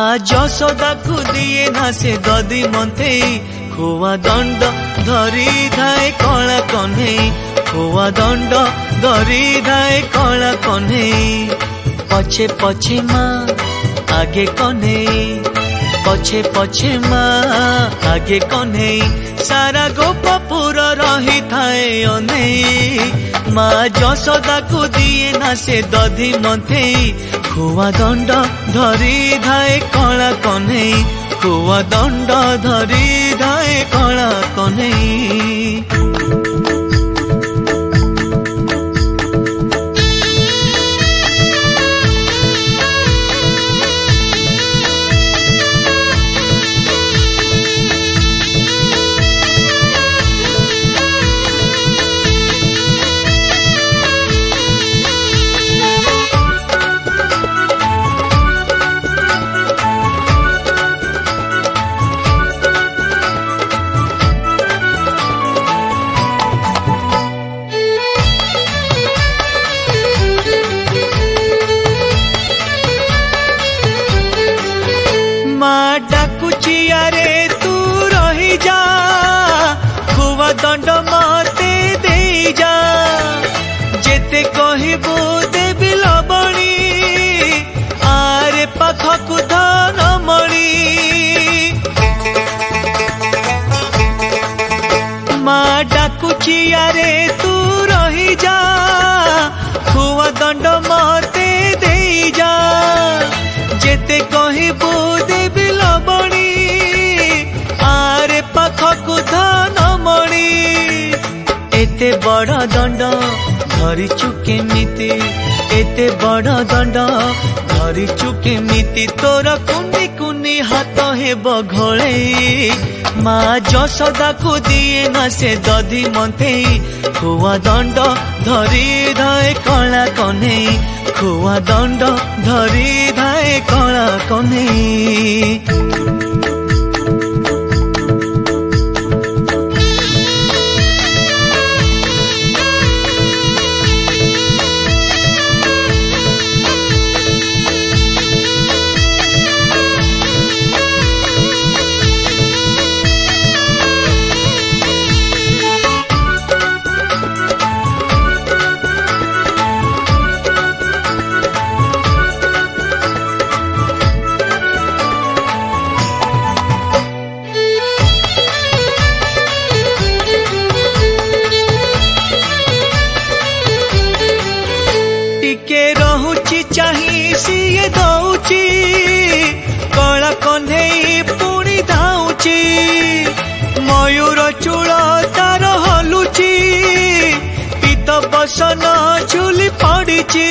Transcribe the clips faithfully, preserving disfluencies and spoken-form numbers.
माँ जशोदा को दिए ना से दधी मंथे खुआ दंड धरी धाए कला कन्हे खुआ दंड धरी धाए कला कन्हे पछे पछे माँ आगे कन्हे पछे पछे माँ आगे कन्हे सारा गोपपुर रही थाए अने माँ जशोदा को दिए ना से दधी मंथे खुआ दंड धरी धाए कला कन्हे खुआ दंड धरी धाए कला कन्हे डाकुचियारे तू रही जा खुआ दंड मते दे जा जेते कहबू देवी लबणी आरे पाखकु धन मणि माँ डाकुचियारे तू रही जा खुआ दंड मते दे जा जेते कहबू देवी लबणी आरे पाखकु धन मणि एते बड़ दंड धरिचु केमिति एते बड़ दंड धरिचु केमिति तोर कुनी कुनी हाथ हेब घोळे माँ जशोदा को दिए ना से दधी मंथे खुआ दंड धरी धाए कला कन्हे खुआ दंड धरी धाए कला कन्हे टिके रहुची चाही सिए दौची कला कन्हे पुणी धाउची मयूर चूल तार हलुची पीत बसन झुली पड़ीची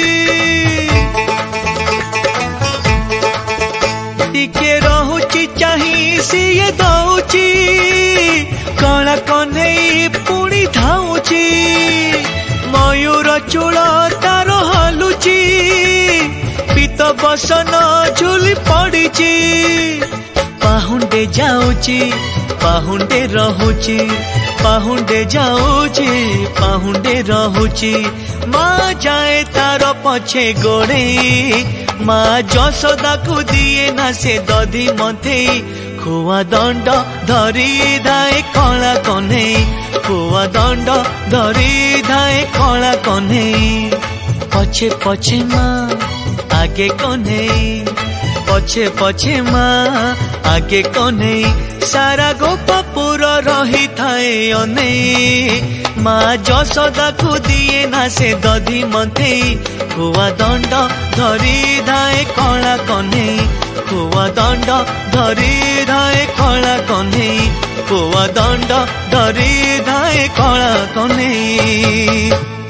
टिके रहुची चाही सिए दौची कला कन्हे पुणी धाउची मयूर चूल तार हलुची पीत बसन झुली पड़ीची पाहुंडे जाऊची पाहुंडे रहुची पाहुंडे जाऊची पाहुंडे रहुची माँ जाए तार पछे गोड़े माँ जशोदा को दिए ना से दधी मंथे खुआ दंड धरी धाए कला कन्हे खुआ दंड धरी धाए कला कन्हे पछे पछे माँ आगे कन्हे पछे पछे माँ आगे कन्हे सारा गोपपुर रही थाए अने माँ जशोदा को दिए ना से दधी मंथे खुआ दंड धरी धाए कला कन्हे खुआ दंड धरी धाए कला कन्हे खुआ दंड धरी धाए कला कन्हे।